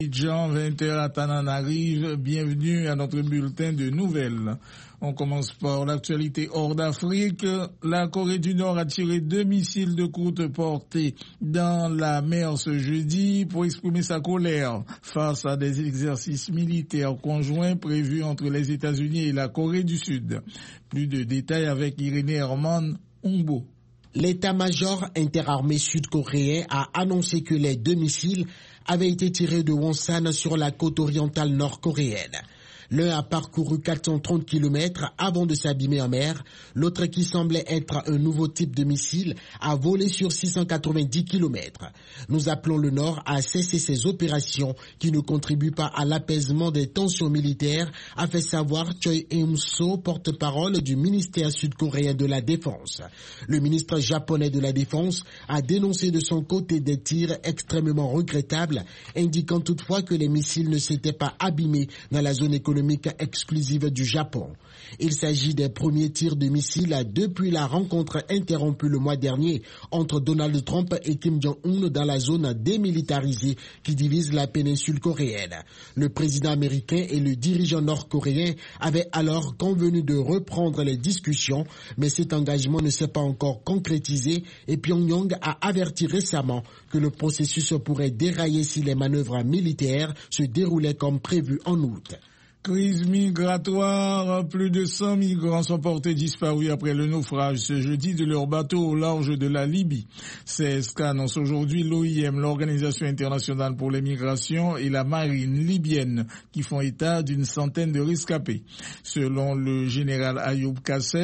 Jean, 20h à Tananarive, bienvenue à notre bulletin de nouvelles. On commence par l'actualité hors d'Afrique. La Corée du Nord a tiré 2 missiles de courte portée dans la mer ce jeudi pour exprimer sa colère face à des exercices militaires conjoints prévus entre les États-Unis et la Corée du Sud. Plus de détails avec Irénée Herman Ongbo. L'état-major interarmé sud-coréen a annoncé que les 2 missiles avaient été tirés de Wonsan sur la côte orientale nord-coréenne. L'un a parcouru 430 km avant de s'abîmer en mer. L'autre, qui semblait être un nouveau type de missile, a volé sur 690 km. Nous appelons le Nord à cesser ces opérations qui ne contribuent pas à l'apaisement des tensions militaires, a fait savoir Choi Eun-so, porte-parole du ministère sud-coréen de la Défense. Le ministre japonais de la Défense a dénoncé de son côté des tirs extrêmement regrettables, indiquant toutefois que les missiles ne s'étaient pas abîmés dans la zone économique exclusive du Japon. Il s'agit des premiers tirs de missiles depuis la rencontre interrompue le mois dernier entre Donald Trump et Kim Jong-un dans la zone démilitarisée qui divise la péninsule coréenne. Le président américain et le dirigeant nord-coréen avaient alors convenu de reprendre les discussions, mais cet engagement ne s'est pas encore concrétisé et Pyongyang a averti récemment que le processus pourrait dérailler si les manœuvres militaires se déroulaient comme prévu en août. Crise migratoire, plus de 100 migrants sont portés disparus après le naufrage ce jeudi de leur bateau au large de la Libye. C'est ce qu'annonce aujourd'hui l'OIM, l'Organisation internationale pour les migrations, et la marine libyenne, qui font état d'une centaine de rescapés. Selon le général Ayoub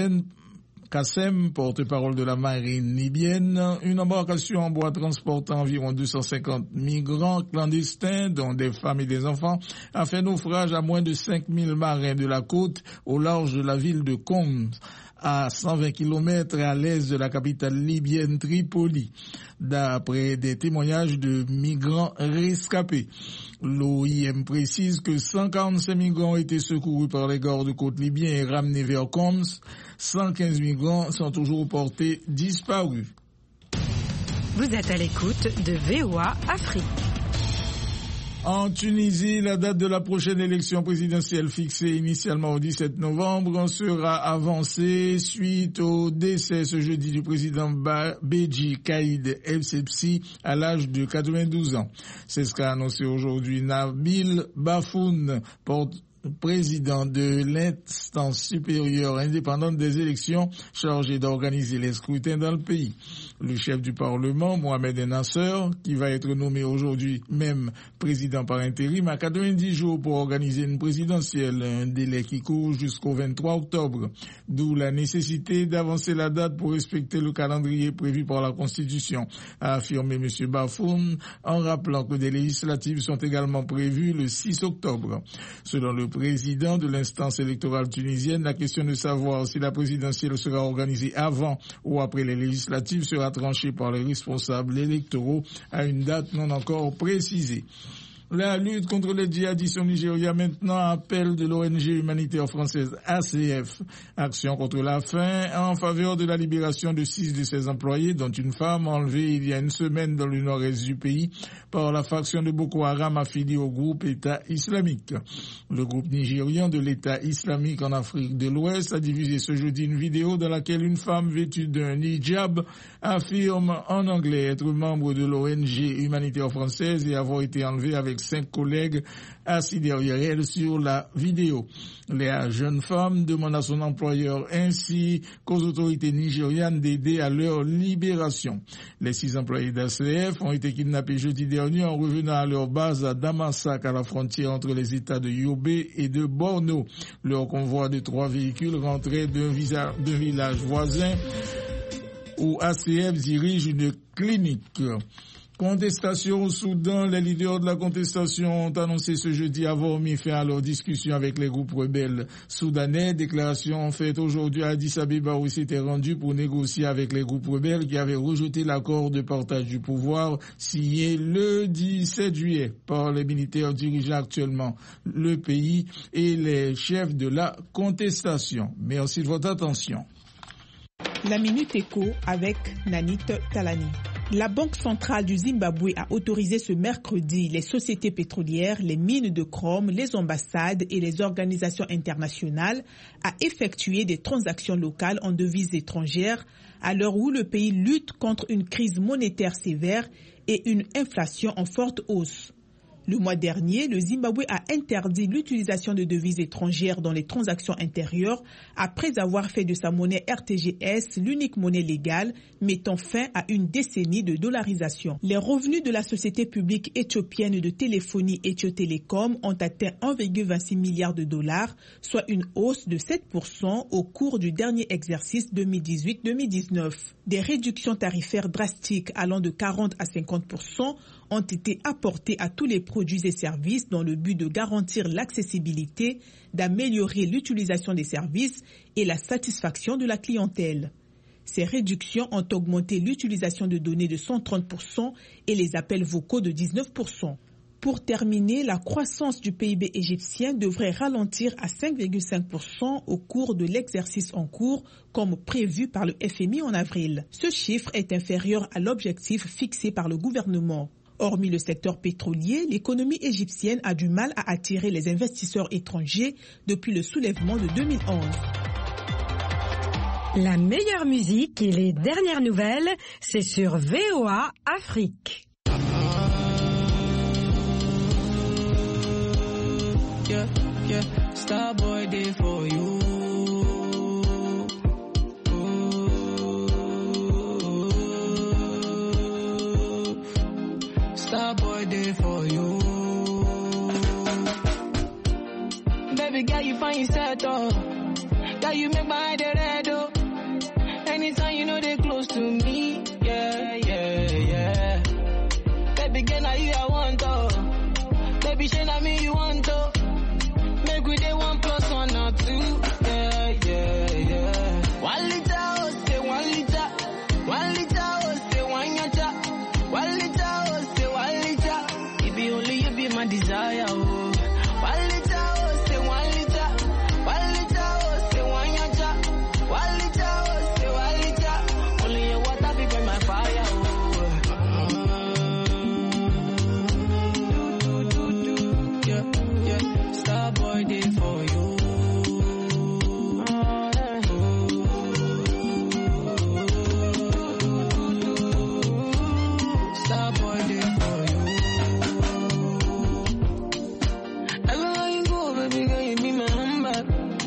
Kassem, porte-parole de la marine libyenne, une embarcation en bois transportant environ 250 migrants clandestins, dont des femmes et des enfants, a fait naufrage à moins de 5000 marins de la côte au large de la ville de Khoms, à 120 km à l'est de la capitale libyenne Tripoli, d'après des témoignages de migrants rescapés. L'OIM précise que 145 migrants ont été secourus par les gardes-côtes libyens et ramenés vers Khoms. 115 migrants sont toujours portés disparus. Vous êtes à l'écoute de VOA Afrique. En Tunisie, la date de la prochaine élection présidentielle fixée initialement au 17 novembre sera avancée suite au décès ce jeudi du président Beji Caïd El-Sepsi à l'âge de 92 ans. C'est ce qu'a annoncé aujourd'hui Nabil Bafoun, président de l'instance supérieure indépendante des élections chargée d'organiser les scrutins dans le pays. Le chef du Parlement, Mohamed Nasser, qui va être nommé aujourd'hui même président par intérim, a 90 jours pour organiser une présidentielle, un délai qui court jusqu'au 23 octobre. D'où la nécessité d'avancer la date pour respecter le calendrier prévu par la Constitution, a affirmé M. Bafoun, en rappelant que des législatives sont également prévues le 6 octobre. Selon le président de l'instance électorale tunisienne, la question de savoir si la présidentielle sera organisée avant ou après les législatives sera tranchée par les responsables électoraux à une date non encore précisée. La lutte contre les djihadistes au Nigeria maintenant appel de l'ONG humanitaire française ACF, Action contre la faim, en faveur de la libération de 6 de ses employés, dont une femme enlevée il y a une semaine dans le nord-est du pays par la faction de Boko Haram affiliée au groupe État islamique. Le groupe nigérian de l'État islamique en Afrique de l'Ouest a diffusé ce jeudi une vidéo dans laquelle une femme vêtue d'un hijab affirme en anglais être membre de l'ONG humanitaire française et avoir été enlevée avec 5 collègues assis derrière elle sur la vidéo. La jeune femme demande à son employeur ainsi qu'aux autorités nigérianes d'aider à leur libération. Les 6 employés d'ACF ont été kidnappés jeudi dernier en revenant à leur base à Damasak, à la frontière entre les États de Yobe et de Borno. Leur convoi de 3 véhicules rentrait d'un village voisin où ACF dirige une clinique. Contestation au Soudan, les leaders de la contestation ont annoncé ce jeudi avoir mis fin à leur discussion avec les groupes rebelles soudanais. Déclaration faite aujourd'hui à Addis Abeba où ils s'étaient rendus pour négocier avec les groupes rebelles qui avaient rejeté l'accord de partage du pouvoir signé le 17 juillet par les militaires dirigeant actuellement le pays et les chefs de la contestation. Merci de votre attention. La Minute Éco avec Nanit Talani. La Banque centrale du Zimbabwe a autorisé ce mercredi les sociétés pétrolières, les mines de chrome, les ambassades et les organisations internationales à effectuer des transactions locales en devises étrangères à l'heure où le pays lutte contre une crise monétaire sévère et une inflation en forte hausse. Le mois dernier, le Zimbabwe a interdit l'utilisation de devises étrangères dans les transactions intérieures après avoir fait de sa monnaie RTGS l'unique monnaie légale, mettant fin à une décennie de dollarisation. Les revenus de la société publique éthiopienne de téléphonie Ethio Telecom ont atteint 1,26 milliard de dollars, soit une hausse de 7% au cours du dernier exercice 2018-2019. Des réductions tarifaires drastiques allant de 40 à 50% ont été apportées à tous les produits et services dans le but de garantir l'accessibilité, d'améliorer l'utilisation des services et la satisfaction de la clientèle. Ces réductions ont augmenté l'utilisation de données de 130% et les appels vocaux de 19%. Pour terminer, la croissance du PIB égyptien devrait ralentir à 5,5% au cours de l'exercice en cours, comme prévu par le FMI en avril. Ce chiffre est inférieur à l'objectif fixé par le gouvernement. Hormis le secteur pétrolier, l'économie égyptienne a du mal à attirer les investisseurs étrangers depuis le soulèvement de 2011. La meilleure musique et les dernières nouvelles, c'est sur VOA Afrique. Yeah, Starboy day for you. Starboy day for you. Baby girl, you find yourself oh. Girl, you make my head red oh. Anytime you know they close to me. Yeah. Baby girl, now you I want oh. Baby, shey na me you want to. Make we dey 1 + 1 or 2. Yeah. 1 liter, oh, say 1 liter. 1 liter, oh, say 1 yacha. 1 liter, oh, say 1 liter. It be only you be my desire, oh. 1 liter, oh, say 1 liter. 1 liter, oh, say 1 yacha. 1 liter, oh, say 1 liter. Only your water be burn my fire, oh. Starboy day for you. Starboy day for you. Everywhere you go, baby girl, you be my number.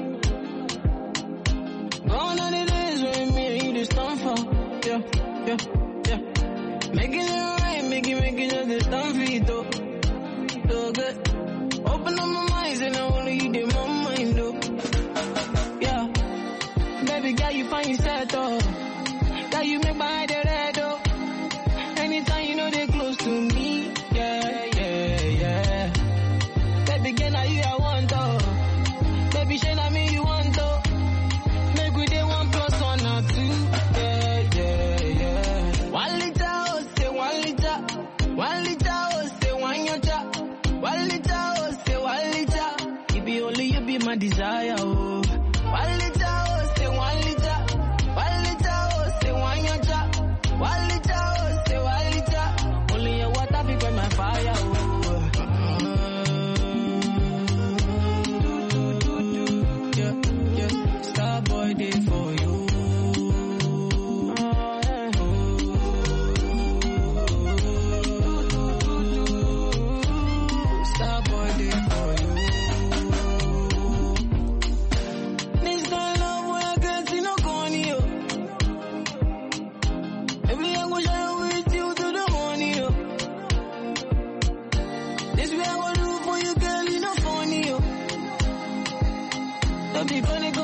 Gone are the days when me and you just stand for. Yeah. Making it right, making just the stand for you, though. So good. Open up my mind and I only you did my mind though. Yeah. Baby girl, you find yourself though. Girl, you make my head red though. Anytime you know they close to me. Yeah. Baby girl, now you I want though. Baby, shey na me you want though. Make we dey 1 + 1 or 2. Yeah. 1 liter, oh, say 1 liter. 1 liter, oh, say 1 yacha. 1 liter, oh, say 1 liter. It be only you be my desire, oh. 1 liter, oh, say 1 liter. 1 liter, oh, say 1 yacha. 1 liter, oh, say 1 liter. Only your water be burn my fire, oh. Yeah. Starboy day for you. Starboy day for you. This kind of love where I can't see no corny, yo. Every young go shine with you to the morning, yo. This way I go do for you, girl, you know funny, yo. Don't be funny,